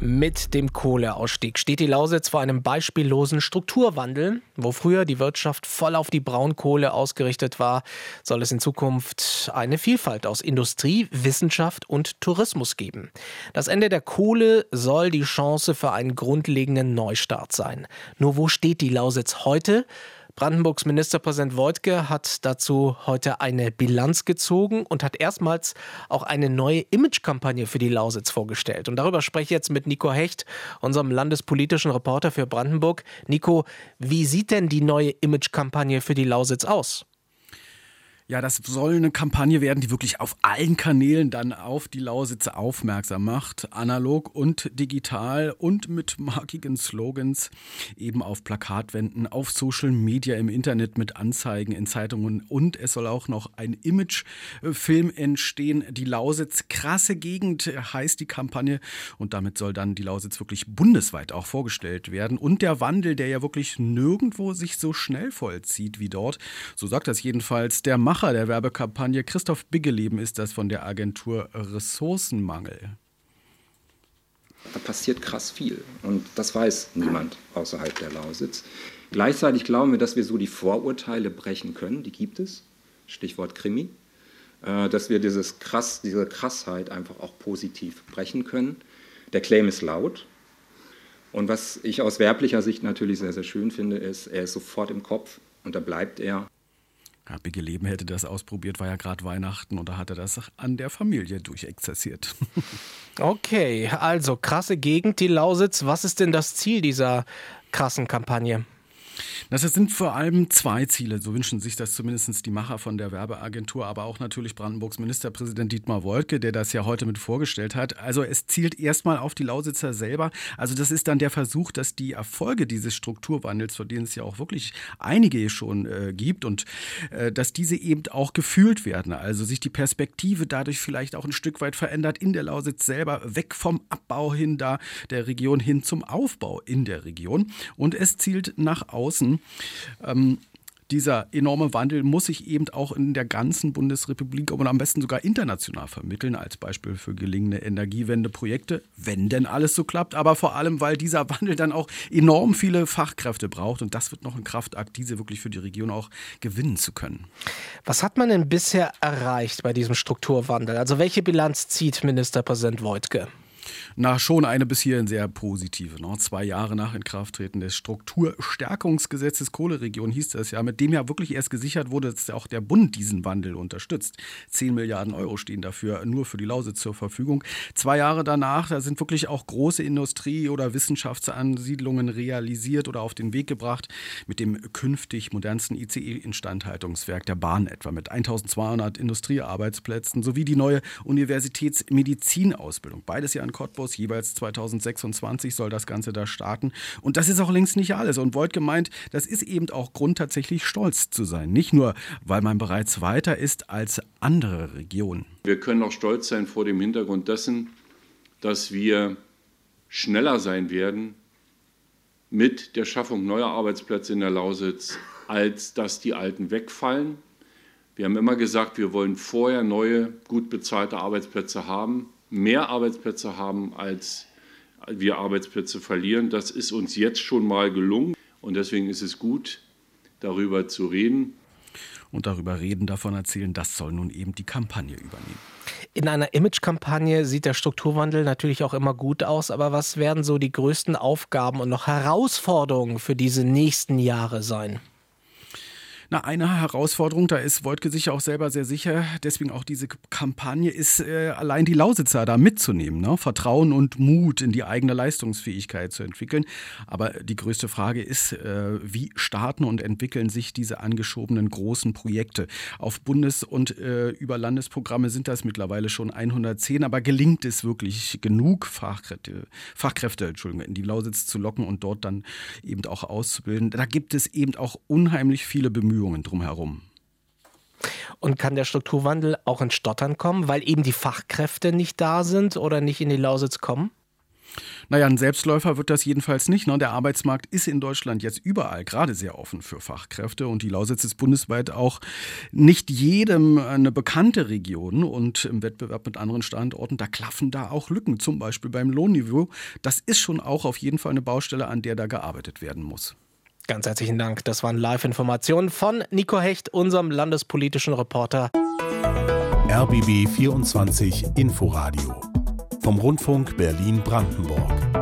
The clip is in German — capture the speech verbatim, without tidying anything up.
Mit dem Kohleausstieg steht die Lausitz vor einem beispiellosen Strukturwandel. Wo früher die Wirtschaft voll auf die Braunkohle ausgerichtet war, soll es in Zukunft eine Vielfalt aus Industrie, Wissenschaft und Tourismus geben. Das Ende der Kohle soll die Chance für einen grundlegenden Neustart sein. Nur wo steht die Lausitz heute? Brandenburgs Ministerpräsident Woidke hat dazu heute eine Bilanz gezogen und hat erstmals auch eine neue Imagekampagne für die Lausitz vorgestellt. Und darüber spreche ich jetzt mit Nico Hecht, unserem landespolitischen Reporter für Brandenburg. Nico, wie sieht denn die neue Imagekampagne für die Lausitz aus? Ja, das soll eine Kampagne werden, die wirklich auf allen Kanälen dann auf die Lausitz aufmerksam macht. Analog und digital und mit markigen Slogans eben auf Plakatwänden, auf Social Media, im Internet mit Anzeigen in Zeitungen. Und es soll auch noch ein Imagefilm entstehen. Die Lausitz, krasse Gegend heißt die Kampagne. Und damit soll dann die Lausitz wirklich bundesweit auch vorgestellt werden. Und der Wandel, der ja wirklich nirgendwo sich so schnell vollzieht wie dort. So sagt das jedenfalls der Macher der Werbekampagne. Christoph Biggeleben ist das von der Agentur Ressourcenmangel. Da passiert krass viel und das weiß niemand außerhalb der Lausitz. Gleichzeitig glauben wir, dass wir so die Vorurteile brechen können, die gibt es, Stichwort Krimi, dass wir dieses krass, diese Krassheit einfach auch positiv brechen können. Der Claim ist laut und was ich aus werblicher Sicht natürlich sehr, sehr schön finde, ist, er ist sofort im Kopf und da bleibt er. Ja, Biggeleben hätte das ausprobiert, war ja gerade Weihnachten und da hat er das an der Familie durchexerziert. Okay, also krasse Gegend, die Lausitz. Was ist denn das Ziel dieser krassen Kampagne? Das sind vor allem zwei Ziele, so wünschen sich das zumindest die Macher von der Werbeagentur, aber auch natürlich Brandenburgs Ministerpräsident Dietmar Woidke, der das ja heute mit vorgestellt hat. Also es zielt erstmal auf die Lausitzer selber. Also das ist dann der Versuch, dass die Erfolge dieses Strukturwandels, für den es ja auch wirklich einige schon äh, gibt und äh, dass diese eben auch gefühlt werden. Also sich die Perspektive dadurch vielleicht auch ein Stück weit verändert in der Lausitz selber, weg vom Abbau hin da der Region hin zum Aufbau in der Region. Und es zielt nach außen. Ähm, dieser enorme Wandel muss sich eben auch in der ganzen Bundesrepublik und am besten sogar international vermitteln, als Beispiel für gelingende Energiewendeprojekte, wenn denn alles so klappt, aber vor allem, weil dieser Wandel dann auch enorm viele Fachkräfte braucht und das wird noch ein Kraftakt, diese wirklich für die Region auch gewinnen zu können. Was hat man denn bisher erreicht bei diesem Strukturwandel? Also welche Bilanz zieht Ministerpräsident Woidke? Na, schon eine bis hierhin sehr positive. Ne? Zwei Jahre nach Inkrafttreten des Strukturstärkungsgesetzes Kohleregion hieß das ja, mit dem ja wirklich erst gesichert wurde, dass auch der Bund diesen Wandel unterstützt. Zehn Milliarden Euro stehen dafür nur für die Lausitz zur Verfügung. Zwei Jahre danach, da sind wirklich auch große Industrie- oder Wissenschaftsansiedlungen realisiert oder auf den Weg gebracht mit dem künftig modernsten I C E-Instandhaltungswerk der Bahn etwa mit eintausendzweihundert Industriearbeitsplätzen sowie die neue Universitätsmedizinausbildung. Beides ja in Cottbus, jeweils zweitausendsechsundzwanzig soll das Ganze da starten. Und das ist auch längst nicht alles. Und Woidke meint, das ist eben auch Grund, tatsächlich stolz zu sein. Nicht nur, weil man bereits weiter ist als andere Regionen. Wir können auch stolz sein vor dem Hintergrund dessen, dass wir schneller sein werden mit der Schaffung neuer Arbeitsplätze in der Lausitz, als dass die alten wegfallen. Wir haben immer gesagt, wir wollen vorher neue, gut bezahlte Arbeitsplätze haben. Mehr Arbeitsplätze haben, als wir Arbeitsplätze verlieren. Das ist uns jetzt schon mal gelungen und deswegen ist es gut, darüber zu reden. Und darüber reden, davon erzählen, das soll nun eben die Kampagne übernehmen. In einer Imagekampagne sieht der Strukturwandel natürlich auch immer gut aus, aber was werden so die größten Aufgaben und noch Herausforderungen für diese nächsten Jahre sein? Na, eine Herausforderung, da ist Woidke sich auch selber sehr sicher, deswegen auch diese Kampagne, ist äh, allein die Lausitzer da mitzunehmen, ne? Vertrauen und Mut in die eigene Leistungsfähigkeit zu entwickeln. Aber die größte Frage ist, äh, wie starten und entwickeln sich diese angeschobenen großen Projekte? Auf Bundes- und äh, über Landesprogramme sind das mittlerweile schon hundertzehn, aber gelingt es wirklich genug Fachkräfte, Fachkräfte Entschuldigung, in die Lausitz zu locken und dort dann eben auch auszubilden? Da gibt es eben auch unheimlich viele Bemühungen drumherum. Und kann der Strukturwandel auch ins Stottern kommen, weil eben die Fachkräfte nicht da sind oder nicht in die Lausitz kommen? Naja, ein Selbstläufer wird das jedenfalls nicht. Der Arbeitsmarkt ist in Deutschland jetzt überall gerade sehr offen für Fachkräfte und die Lausitz ist bundesweit auch nicht jedem eine bekannte Region und im Wettbewerb mit anderen Standorten, da klaffen da auch Lücken, zum Beispiel beim Lohnniveau. Das ist schon auch auf jeden Fall eine Baustelle, an der da gearbeitet werden muss. Ganz herzlichen Dank. Das waren Live-Informationen von Nico Hecht, unserem landespolitischen Reporter. R B B vierundzwanzig Inforadio vom Rundfunk Berlin-Brandenburg.